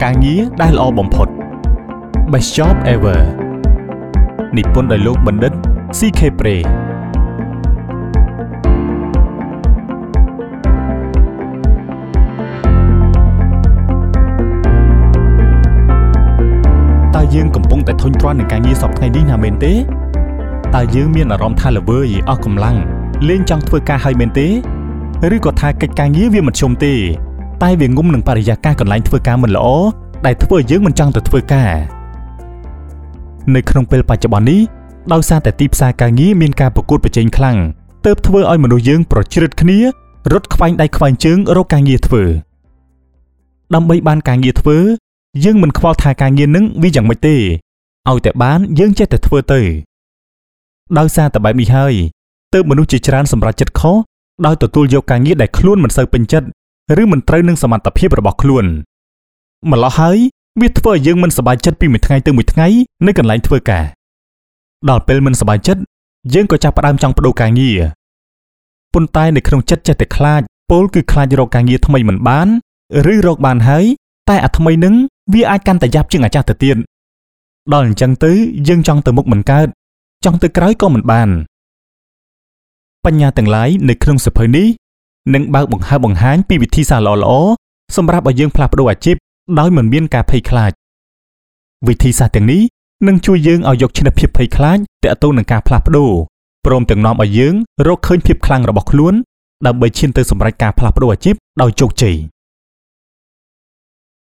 ការងារដែលល្អបំផុត Best Job Ever និពន្ធដោយលោកបណ្ឌិត CK Pre តើយើងកំពុងតែធុញទ្រាន់នឹងការងារសប្តាហ៍នេះណាមែនទេតើយើងមានអារម្មណ៍ថាល្វើយអស់កម្លាំងលេងចង់ធ្វើការហើយមែនទេឬក៏ថាកិច្ចការងារវាមិនឈុំទេតែវាងុំនឹងបរិយាកាសកន្លែងធ្វើការមិនល្អដែលធ្វើឲ្យយើងមិនចង់ទៅធ្វើការនៅក្នុងពេលបច្ចុប្បន្ននេះដោយសារតែទីផ្សារការងារមានការប្រកួតប្រជែងខ្លាំងទើបធ្វើឲ្យមនុស្សយើងប្រជ្រៀតគ្នារត់ខ្វែងដៃខ្វែងជើងរកការងារធ្វើដើម្បីបានការងារធ្វើយើងមិនខ្វល់ថាការងារនឹងវាយ៉ាងម៉េចទេឲ្យតែបានយើងចេះតែធ្វើទៅដោយសារតែបែបនេះហើយទើបមនុស្សជាច្រើនសម្រេចចិត្តខុសដោយទទួលយកការងារដែលខ្លួនមិនសូវពេញចិត្តឬមិនត្រូវនឹងសមត្ថភាពរបស់ខ្លួនម្ល៉េះហើយវាធ្វើឲ្យយើងមិនសប្បាយចិត្តពីមួយថ្ងៃទៅមួយថ្ងៃនៅកន្លែងធ្វើការដល់ពេលមិនសប្បាយចិត្តយើងក៏ចាប់ផ្ដើមចង់ប្ដូរការងារប៉ុន្តែនៅក្នុងចិត្តចេះតែខ្លាចពោលគឺខ្លាចរកការងារថ្មីមិនបានឬរកបានហើយតែអាថ្មីនឹងវាអាចកាន់តែយ៉ាប់ជាងអាចាស់ទៅទៀតដល់អញ្ចឹងទៅយើងចង់ទៅមុខមិនកើតចង់ទៅក្រោយក៏មិនបានបញ្ញាទាំងឡាយនៅក្នុងសៀវភៅនេះនឹងបើកបង្ហើបបង្ហាញពីវិធីសាស្ត្រល្អៗសម្រាប់ឲ្យយើងផ្លាស់ប្ដូរអាជីពដោយមិនមានការភ័យខ្លាចវិធីសាស្ត្រទាំងនេះនឹងជួយយើងឲ្យយកឈ្នះភាពភ័យខ្លាចទាក់ទងនឹងការផ្លាស់ប្ដូរព្រមទាំងនាំឲ្យយើងរកឃើញភាពខ្លាំងរបស់ខ្លួនដើម្បីឈានទៅសម្រេចការផ្លាស់ប្ដូរអាជីពដោយជោគជ័យ